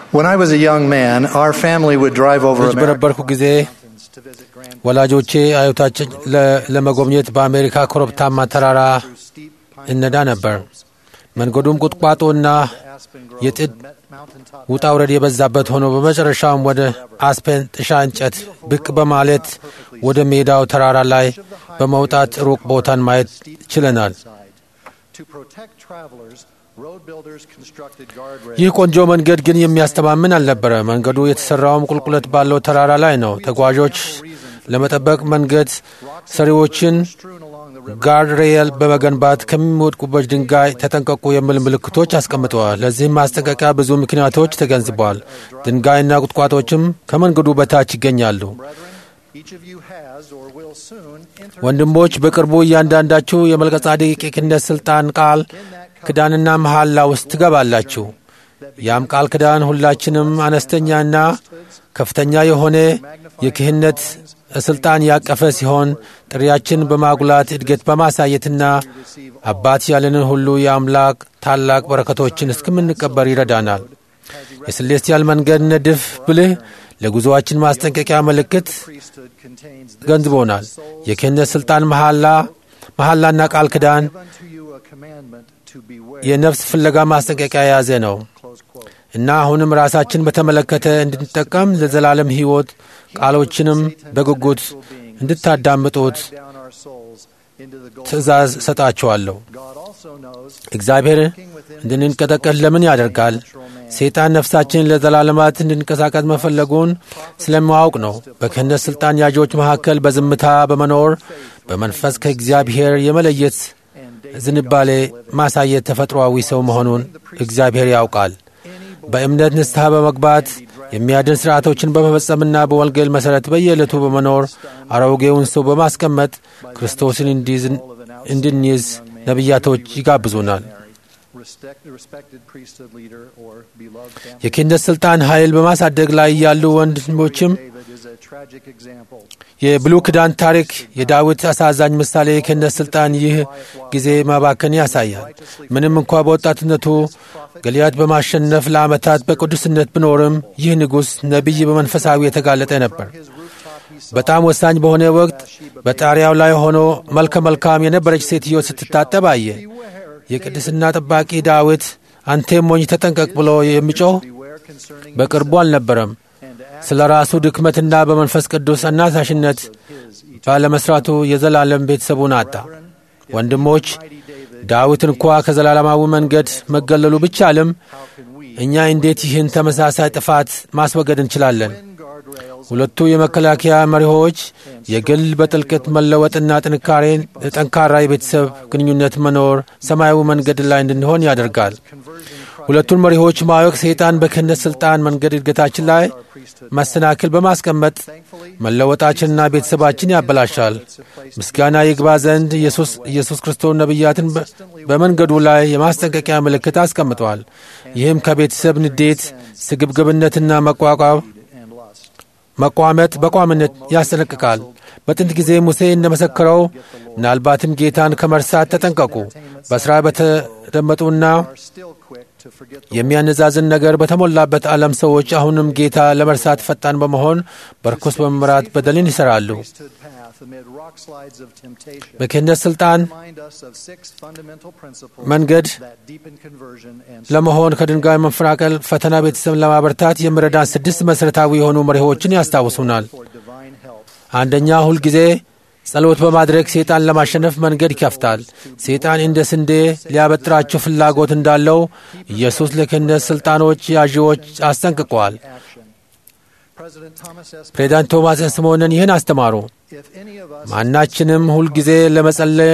When I was a young man, our family would drive over በነበርኩ ጊዜ ወላጆቼ አያቶቻችን ለመጎብኘት በአሜሪካ ኮረብታማ ተራራ እነዳ ነበር። መንገዱም ቁጥቋጦና የጥድ ውጣ ውረድ የበዛበት ሆኖ በመጨረሻም ወደ አስፔን ጥሻ እንጨት ብቅ በማለት ወደ ሜዳው ተራራ ላይ በመውጣት ሩቅ ቦታን ማየት ችለናል። ይህ ቆንጆ መንገድ ግን የሚያስተማምን አልነበረ። መንገዱ የተሰራው ቁልቁለት ባለው ተራራ ላይ ነው። ተጓዦች ለመጠበቅ መንገድ ሰሪዎችን ጋርድ ሬል በመገንባት ከሚወድቁበት ድንጋይ ተጠንቀቁ የሚል ምልክቶች አስቀምጠዋል። ለዚህም ማስጠንቀቂያ ብዙ ምክንያቶች ተገንዝበዋል። ድንጋይና ቁጥቋጦችም ከመንገዱ በታች ይገኛሉ። ወንድሞች በቅርቡ እያንዳንዳችሁ የመልከጼዴቅ የክህነት ሥልጣን ቃል ኪዳንና መሐላ ውስጥ ትገባላችሁ። ያም ቃል ኪዳን ሁላችንም አነስተኛና ከፍተኛ የሆነ የክህነት ሥልጣን ያቀፈ ሲሆን ጥሪያችን በማጉላት እድገት በማሳየትና አባት ያለንን ሁሉ የአምላክ ታላቅ በረከቶችን እስከምንቀበል ይረዳናል። የሴሌስቲያል መንገድ ንድፍ ብልህ ለጉዞአችን ማስጠንቀቂያ ምልክት ገንዝቦናል። የክህነት ሥልጣን መሐላና ቃል ኪዳን የነፍስ ፍለጋ ማስጠንቀቂያ የያዘ ነው እና አሁንም ራሳችን በተመለከተ እንድንጠቀም ለዘላለም ሕይወት ቃሎችንም በጉጉት እንድታዳምጡት ትእዛዝ ሰጣችኋለሁ። እግዚአብሔር እንድንንቀጠቀጥ ለምን ያደርጋል? ሰይጣን ነፍሳችንን ለዘላለማት እንድንቀሳቀስ መፈለጉን ስለማያውቅ ነው። በክህነት ሥልጣን ያዦች መካከል በዝምታ በመኖር በመንፈስ ከእግዚአብሔር የመለየት ዝንባሌ ማሳየት ተፈጥሯዊ ሰው መሆኑን እግዚአብሔር ያውቃል። በእምነት ንስሐ በመግባት የሚያድን ሥርዓቶችን በመፈጸምና በወንጌል መሠረት በየዕለቱ በመኖር አሮጌውን ሰው በማስቀመጥ ክርስቶስን እንድንይዝ ነቢያቶች ይጋብዙናል። የክህነት ሥልጣን ኃይል በማሳደግ ላይ ያሉ ወንድሞችም የብሉይ ኪዳን ታሪክ የዳዊት አሳዛኝ ምሳሌ የክህነት ሥልጣን ይህ ጊዜ ማባከን ያሳያል። ምንም እንኳ በወጣትነቱ ገሊያድ በማሸነፍ ለዓመታት በቅዱስነት ቢኖርም ይህ ንጉሥ ነቢይ በመንፈሳዊ የተጋለጠ ነበር። በጣም ወሳኝ በሆነ ወቅት በጣሪያው ላይ ሆኖ መልከ መልካም የነበረች ሴትዮ ስትታጠብ አየ። የቅድስና ጠባቂ ዳዊት አንተ ሞኝ ተጠንቀቅ ብሎ የሚጮህ በቅርቡ አልነበረም። ስለ ራሱ ድክመትና በመንፈስ ቅዱስ አናሳሽነት ባለመስራቱ የዘላለም ቤተሰቡን አጣ። ወንድሞች ዳዊት እንኳ ከዘላለማዊ መንገድ መገለሉ ቢቻልም እኛ እንዴት ይህን ተመሳሳይ ጥፋት ማስወገድ እንችላለን? ሁለቱ የመከላከያ መሪዎች የግል በጥልቀት መለወጥና ጠንካራ የቤተሰብ ግንኙነት መኖር ሰማያዊ መንገድ ላይ እንድንሆን ያደርጋል። ሁለቱን መሪዎች ማወቅ ሰይጣን በክህነት ሥልጣን መንገድ እድገታችን ላይ መሰናክል በማስቀመጥ መለወጣችንና ቤተሰባችን ያበላሻል። ምስጋና ይግባ ዘንድ ኢየሱስ ክርስቶስ ነቢያትን በመንገዱ ላይ የማስጠንቀቂያ ምልክት አስቀምጠዋል። ይህም ከቤተሰብ ንዴት፣ ስግብግብነትና በቋምነት ያስጠነቅቃል። በጥንት ጊዜ ሙሴ እንደመሰከረው ምናልባትም ጌታን ከመርሳት ተጠንቀቁ። በሥራ በተደመጡና የሚያነዛዝን ነገር በተሞላበት ዓለም ሰዎች አሁንም ጌታ ለመርሳት ፈጣን በመሆን በርኩስ በመምራት በደልን ይሠራሉ። በክህነት ሥልጣን መንገድ ለመሆን ከድንጋይ መፈናቀል ፈተና ቤተሰብ ለማበርታት የሚረዳን 6 መሠረታዊ የሆኑ መሪዎችን ያስታውሱናል። አንደኛ፣ ሁልጊዜ ጸሎት በማድረግ ሰይጣን ለማሸነፍ መንገድ ይከፍታል። ሰይጣን እንደ ስንዴ ሊያበጥራቸው ፍላጎት እንዳለው ኢየሱስ ለክህነት ሥልጣኖች ያዢዎች አስጠንቅቀዋል። ፕሬዝዳንት ቶማስ ስሞንን ይህን አስተማሩ። ማናችንም ሁልጊዜ ለመጸለይ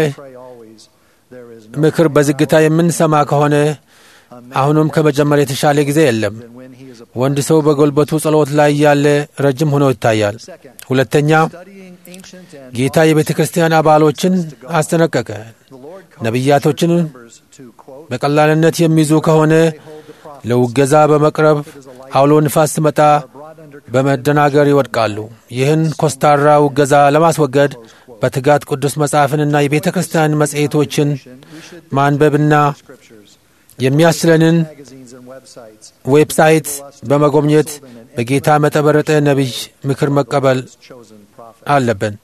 ምክር በዝግታ የምንሰማ ከሆነ አሁንም ከመጀመር የተሻለ ጊዜ የለም። ወንድ ሰው በጉልበቱ ጸሎት ላይ ያለ ረጅም ሆኖ ይታያል። ሁለተኛ፣ ጌታ የቤተ ክርስቲያን አባሎችን አስጠነቀቀ። ነቢያቶችን በቀላልነት የሚይዙ ከሆነ ለውገዛ በመቅረብ አውሎ ንፋስ ሲመጣ በመደናገር ይወድቃሉ። ይህን ኮስታራ ውገዛ ለማስወገድ በትጋት ቅዱስ መጽሐፍንና የቤተ ክርስቲያን መጽሔቶችን ማንበብና የሚያስችለንን ዌብሳይት በመጎብኘት በጌታ መጠበረጠ ነቢይ ምክር መቀበል አለብን።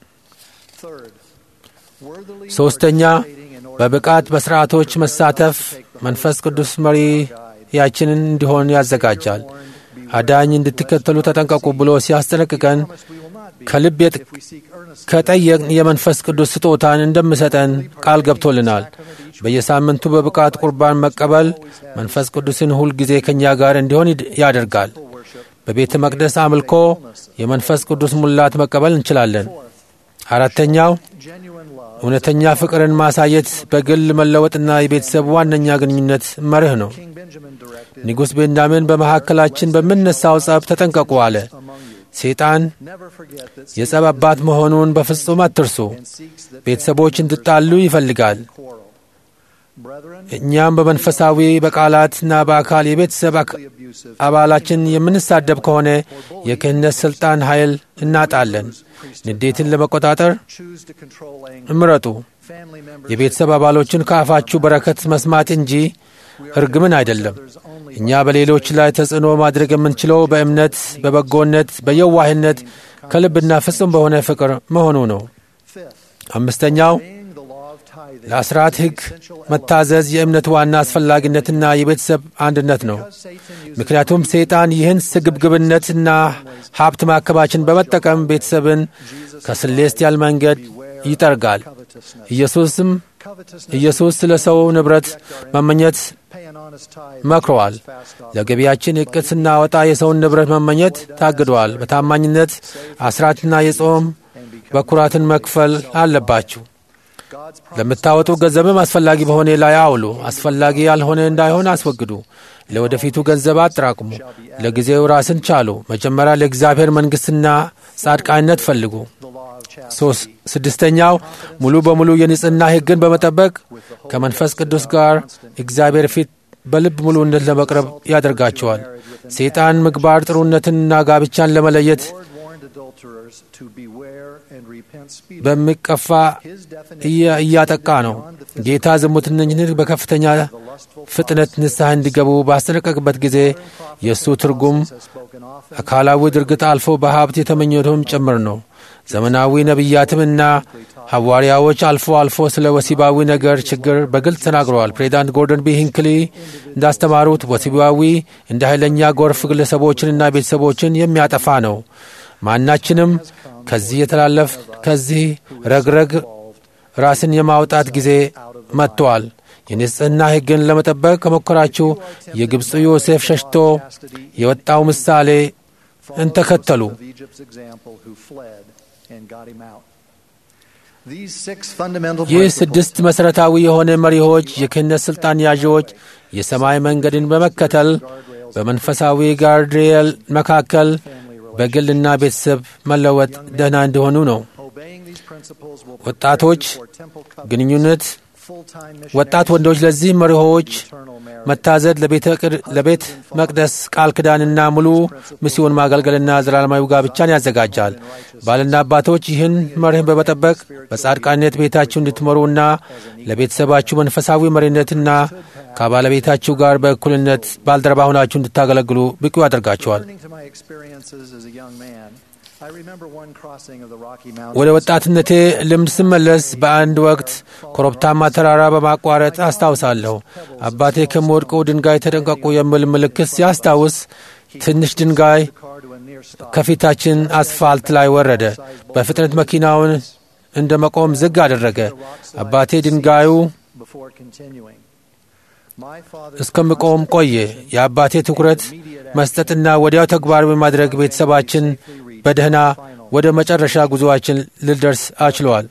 ሶስተኛ በብቃት በሥርዓቶች መሳተፍ መንፈስ ቅዱስ መሪያችንን እንዲሆን ያዘጋጃል። አዳኝ እንድትከተሉ ተጠንቀቁ ብሎ ሲያስጠነቅቀን ከልብ ከጠየቅን የመንፈስ ቅዱስ ስጦታን እንደምሰጠን ቃል ገብቶልናል። በየሳምንቱ በብቃት ቁርባን መቀበል መንፈስ ቅዱስን ሁል ጊዜ ከእኛ ጋር እንዲሆን ያደርጋል። በቤተ መቅደስ አምልኮ የመንፈስ ቅዱስ ሙላት መቀበል እንችላለን። አራተኛው እውነተኛ ፍቅርን ማሳየት በግል መለወጥና የቤተሰብ ዋነኛ ግንኙነት መርህ ነው። ንጉሥ ቤንያሚን በመካከላችን በምነሳው ጸብ ተጠንቀቁ አለ። ሰይጣን የጸብ አባት መሆኑን በፍጹም አትርሱ። ቤተሰቦች እንዲጣሉ ይፈልጋል። እኛም በመንፈሳዊ በቃላትና በአካል የቤተሰብ አባላችን የምንሳደብ ከሆነ የክህነት ሥልጣን ኃይል እናጣለን። ንዴትን ለመቆጣጠር እምረጡ። የቤተሰብ አባሎችን ከአፋችሁ በረከት መስማት እንጂ እርግምን አይደለም። እኛ በሌሎች ላይ ተጽዕኖ ማድረግ የምንችለው በእምነት፣ በበጎነት፣ በየዋህነት ከልብና ፍጹም በሆነ ፍቅር መሆኑ ነው። አምስተኛው ለአስራት ሕግ መታዘዝ የእምነት ዋና አስፈላጊነትና የቤተሰብ አንድነት ነው። ምክንያቱም ሰይጣን ይህን ስግብግብነትና ሀብት ማከማችን በመጠቀም ቤተሰብን ከስሌስቲያል መንገድ ይጠርጋል። ኢየሱስ ስለ ሰው ንብረት መመኘት መክረዋል። ለገቢያችን ዕቅድ ስናወጣ የሰውን ንብረት መመኘት ታግዷል። በታማኝነት አስራትና የጾም በኩራትን መክፈል አለባችሁ። ለምታወጡ ገንዘብም አስፈላጊ በሆነ ላይ አውሉ። አስፈላጊ ያልሆነ እንዳይሆን አስወግዱ። ለወደፊቱ ገንዘብ አጠራቅሙ። ለጊዜው ራስን ቻሉ። መጀመሪያ ለእግዚአብሔር መንግሥትና ጻድቃንነት ፈልጉ። ስድስተኛው ሙሉ በሙሉ የንጽሕና ሕግን በመጠበቅ ከመንፈስ ቅዱስ ጋር እግዚአብሔር ፊት በልብ ሙሉነት ለመቅረብ ያደርጋቸዋል። ሰይጣን ምግባር ጥሩነትንና ጋብቻን ለመለየት በሚቀፋ እያጠቃ ነው። ጌታ ዝሙተኞችን በከፍተኛ ፍጥነት ንስሐ እንዲገቡ ባስጠነቀቅበት ጊዜ የእሱ ትርጉም አካላዊ ድርጊት አልፎ በሀብት የተመኘቱም ጭምር ነው። ዘመናዊ ነቢያትም እና ሐዋርያዎች አልፎ አልፎ ስለ ወሲባዊ ነገር ችግር በግልጽ ተናግረዋል። ፕሬዚዳንት ጎርደን ቢ ሂንክሊ እንዳስተማሩት ወሲባዊ እንደ ኃይለኛ ጎርፍ ግለሰቦችንና ቤተሰቦችን የሚያጠፋ ነው። ማናችንም ከዚህ ረግረግ ራስን የማውጣት ጊዜ መጥቷል። የንጽሕና ሕግን ለመጠበቅ ከሞከራችሁ የግብፁ ዮሴፍ ሸሽቶ የወጣው ምሳሌ እንተከተሉ። ይህ ስድስት መሠረታዊ የሆነ መሪዎች የክህነት ሥልጣን ያዢዎች የሰማይ መንገድን በመከተል በመንፈሳዊ ጋርድሬል መካከል በግልና ቤተሰብ መለወጥ ደህና እንዲሆኑ ነው። ወጣቶች ግንኙነት ወጣት ወንዶች ለዚህ መሪዎች መታዘዝ ለቤት መቅደስ ቃል ኪዳንና ሙሉ ሚስዮን ማገልገልና ዘላለማዊ ጋብቻን ያዘጋጃል። ባልና አባቶች ይህን መርህን በመጠበቅ በጻድቃነት ቤታችሁ እንድትመሩና ለቤተሰባችሁ መንፈሳዊ መሪነትና ከባለቤታችሁ ጋር በእኩልነት ባልደረባ ሆናችሁ እንድታገለግሉ ብቁ ያደርጋቸዋል። ወደ ወጣትነቴ ልምድ ስመለስ በአንድ ወቅት ኮረብታማ ተራራ በማቋረጥ አስታውሳለሁ። አባቴ ከሚወድቀው ድንጋይ ተጠንቀቁ የሚል ምልክት ሲያስታውስ ትንሽ ድንጋይ ከፊታችን አስፋልት ላይ ወረደ። በፍጥነት መኪናውን እንደ መቆም ዝግ አደረገ። አባቴ ድንጋዩ እስከምቆም ቆየ። የአባቴ ትኩረት መስጠትና ወዲያው ተግባር በማድረግ ቤተሰባችን በደህና ወደ መጨረሻ ጉዞአችን ልደርስ አችሏል።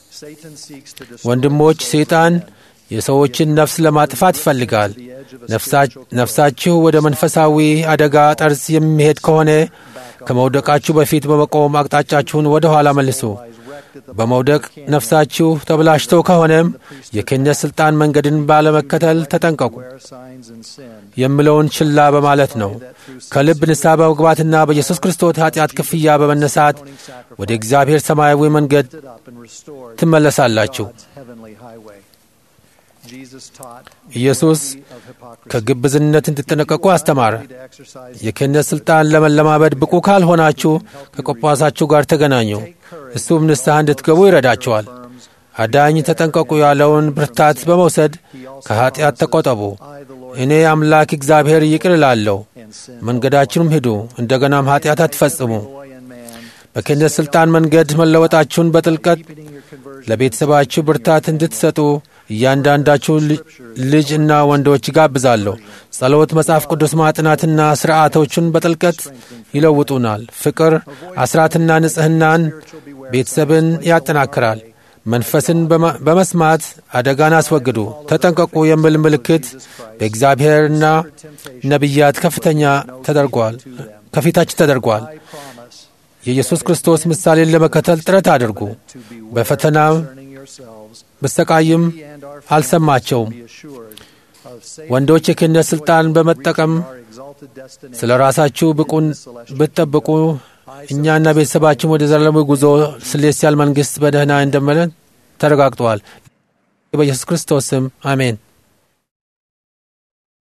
ወንድሞች፣ ሰይጣን የሰዎችን ነፍስ ለማጥፋት ይፈልጋል። ነፍሳችሁ ወደ መንፈሳዊ አደጋ ጠርዝ የሚሄድ ከሆነ ከመውደቃችሁ በፊት በመቆም አቅጣጫችሁን ወደ ኋላ መልሱ። በመውደቅ ነፍሳችሁ ተበላሽቶ ከሆነም የክህነት ሥልጣን መንገድን ባለመከተል ተጠንቀቁ የሚለውን ችላ በማለት ነው። ከልብ ንስሐ በመግባትና በኢየሱስ ክርስቶስ ኃጢአት ክፍያ በመነሳት ወደ እግዚአብሔር ሰማያዊ መንገድ ትመለሳላችሁ። ኢየሱስ ከግብዝነት እንድትጠነቀቁ አስተማረ። የክህነት ሥልጣን ለመለማመድ ብቁ ካልሆናችሁ ከቆጳሳችሁ ጋር ተገናኙ፣ እሱም ንስሐ እንድትገቡ ይረዳችኋል። አዳኝ ተጠንቀቁ ያለውን ብርታት በመውሰድ ከኀጢአት ተቆጠቡ። እኔ አምላክ እግዚአብሔር ይቅር እላለሁ፣ መንገዳችሁም ሂዱ፣ እንደገናም ኀጢአት አትፈጽሙ። በክህነት ሥልጣን መንገድ መለወጣችሁን በጥልቀት ለቤተሰባችሁ ብርታት እንድትሰጡ እያንዳንዳችሁ ልጅ እና ወንዶች ይጋብዛለሁ። ጸሎት፣ መጽሐፍ ቅዱስ ማጥናትና ሥርዓቶቹን በጥልቀት ይለውጡናል። ፍቅር፣ አስራትና ንጽሕናን ቤተሰብን ያጠናክራል። መንፈስን በመስማት አደጋን አስወግዱ። ተጠንቀቁ የሚል ምልክት በእግዚአብሔርና ነቢያት ከፊታችን ተደርጓል። የኢየሱስ ክርስቶስ ምሳሌን ለመከተል ጥረት አድርጉ። በፈተና ብሰቃይም አልሰማቸውም። ወንዶች የክህነት ሥልጣን በመጠቀም ስለ ራሳችሁ ብቁን ብትጠብቁ እኛና ቤተሰባችን ወደ ዘላለማዊ ጉዞ ሴሌስቲያል መንግሥት በደህና እንደመለን ተረጋግጧል። በኢየሱስ ክርስቶስ ስም አሜን።